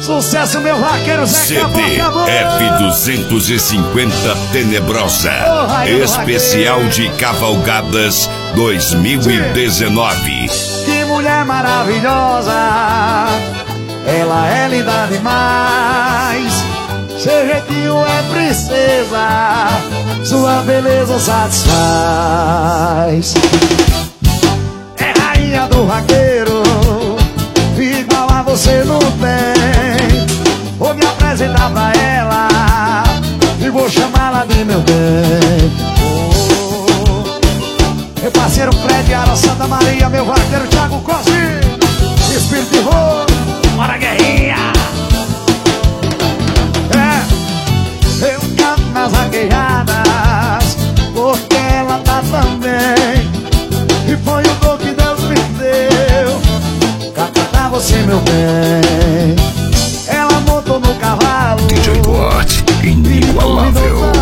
Sucesso, meu vaqueiro Zé CD F250 Tenebrosa. Especial de Cavalgadas 2019. Que mulher maravilhosa, ela é linda demais. Seu jeitinho é princesa, sua beleza satisfaz. É rainha do vaqueiro, igual a você não tem. Vou me apresentar pra ela e vou chamá-la de meu bem. Meu parceiro Fred, Ara Santa Maria, meu vaqueiro Thiago Cosi, Espírito de Rô, bora guerrinha. Eu canto nas vaquejadas porque ela tá tão bem. E foi o dom que Deus me deu pra cantar você, meu bem. Ela montou no cavalo, DJ Duarte, inigualável.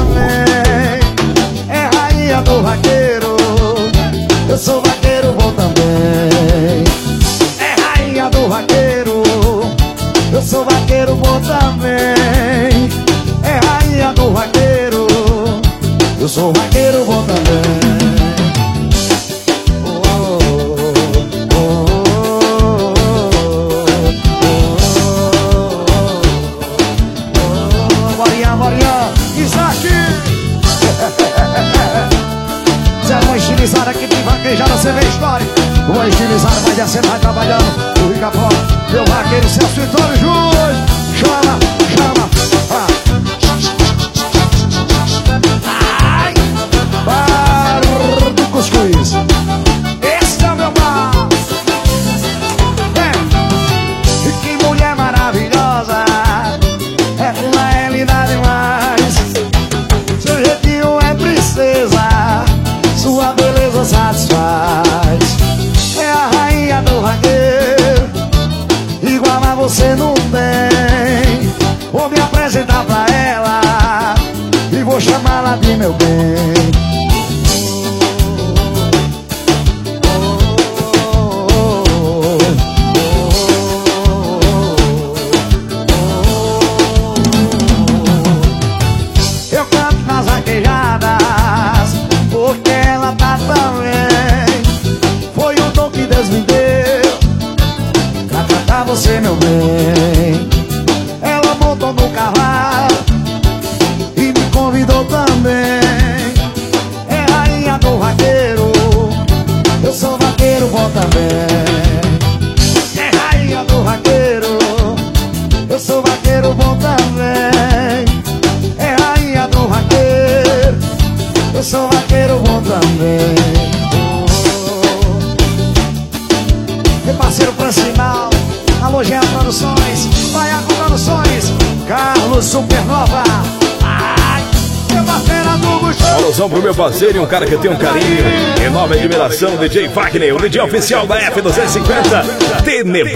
É rainha do vaqueiro, eu sou vaqueiro bom também. É rainha do vaqueiro, eu sou vaqueiro bom também. É rainha do vaqueiro, eu sou vaqueiro bom também. Estilizada que tem vaquejada, você vê a história. Uma estilizada vai descendo, vai trabalhando. O Rica-Pó, meu vaqueiro, Celso Vitório Júnior. Chama, chama. Ai, bar do cuscuz. Esse é o meu bar. E que mulher maravilhosa, ela é linda demais. Seu jeitinho é princesa, sua beleza satisfaz. É a rainha do vaqueiro, igual a você não tem. Vou me apresentar pra ela e vou chamá-la de meu bem. Eu canto nas vaquejadas porque ela tá tão bem. Foi o dom que Deus me deu pra tratar você, meu bem. Ela montou no cavalo e me convidou também. É rainha do vaqueiro, eu sou vaqueiro bom também. É rainha do vaqueiro, eu sou vaqueiro bom também. É rainha do vaqueiro, eu sou vaqueiro bom também. Meu parceiro Francinal, alô Gea Produções, Baiaco Produções, Carlos Supernova. Ai, meu parceiro do Buxão. Alusão pro meu parceiro e um cara que tem um carinho, enorme admiração, DJ Wagner, o DJ oficial da F250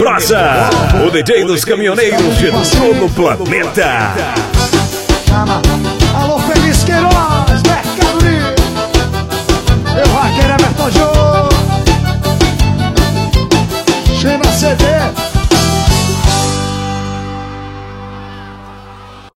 Tenebrosa, o DJ dos caminhoneiros de todo o planeta. Chama.